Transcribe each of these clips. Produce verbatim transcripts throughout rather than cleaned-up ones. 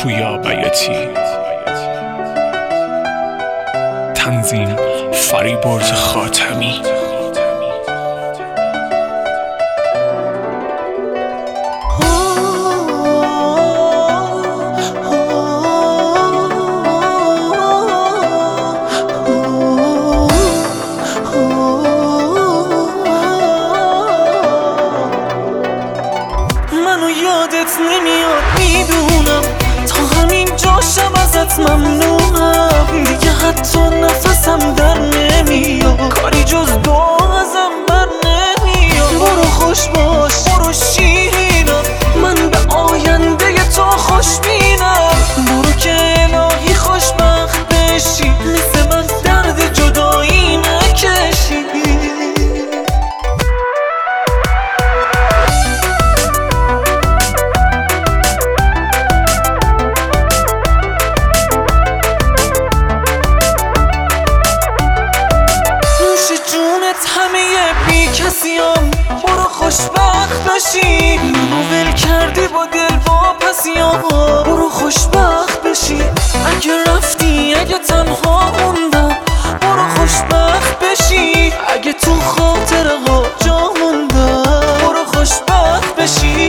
پویا بیاتی. تنظیم فریبرز خاتمی. منو یادت نمیاد میدونم، تا همین جاشم ازت ممنونم. دیگه حتی نفسم در نمیاد، کاری جز دعا ازم بر نمیاد. برو خوش باش، برو شیرینم، من به آینده تو خوشبینم. برو که الهی خوشبخت بشی، مثل من درد جدایی نکشی. همه بی کسیم، برو خوشبخت بشی. منو ول کردی با دل واپسیام، برو خوشبخت بشی. اگه رفتی، اگه تنها موندم، برو خوشبخت بشی. اگه تو خاطره ها جا موندم، برو خوشبخت بشی.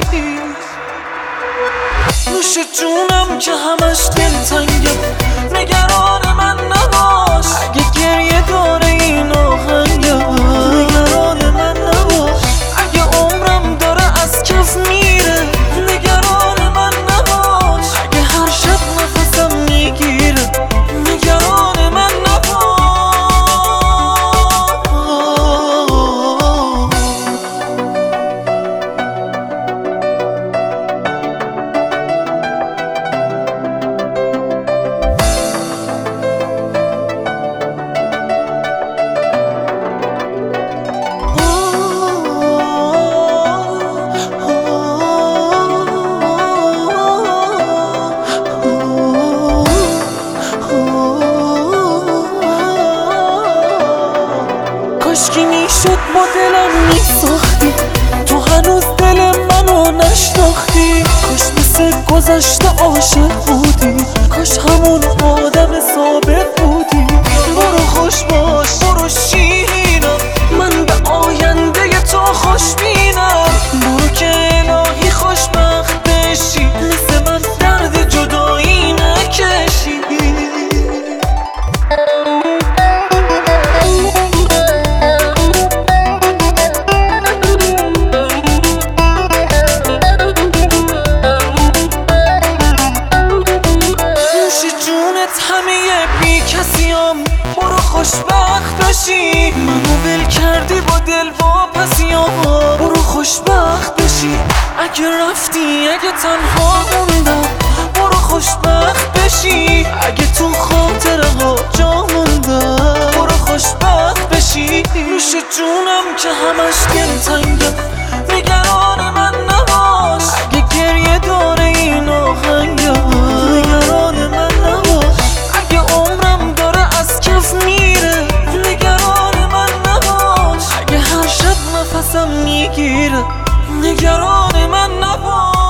نوش جونم که همش دلتنگم، نگران من نباش. اگه گریه داره این آهنگم، نگران من نباش. اگه عمرم داره از کف میره، نگران من نباش. اگه هر شب نفسم میگیره، نگران من نباش. کاشکی میشد با دلم میساختی، تو هنوز دل منو نشناختی. کاش مثل گذشته عاشق بودی، کاش همون آدم ثابت بودی. برو خوش باش، برو شیرینم، من به آینده تو خوشبینم. برو که الهی خوشبخت بشی، مثل من درد جدایی نکشی. همه بی کسیم، برو خوشبخت بشی. منو ول کردی با دل واپسیام، برو خوشبخت بشی. اگه رفتی، اگه تنها موندم، برو خوشبخت بشی. اگه تو خاطره ها جا موندم، برو خوشبخت بشی. نوش جونم که همش دلتنگم، نگران من نباش. اگه گریه داره این آهنگم، نگران من نباش. اگه عمرم داره از کف میره، نگران من نباش. اگه هر شب نفسم میگیره، نگران من نباش.